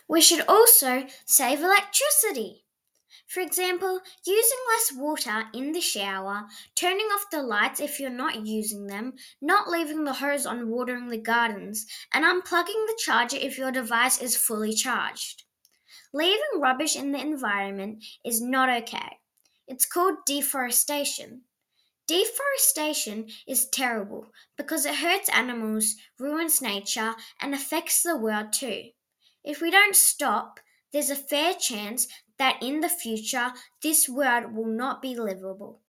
We should also save electricity. For example, using less water in the shower, turning off the lights if you're not using them, not leaving the hose on watering the gardens, and unplugging the charger if your device is fully charged. Leaving rubbish in the environment is not okay. It's called deforestation. Deforestation is terrible because it hurts animals, ruins nature, and affects the world too. If we don't stop, there's a fair chance that in the future this world will not be livable.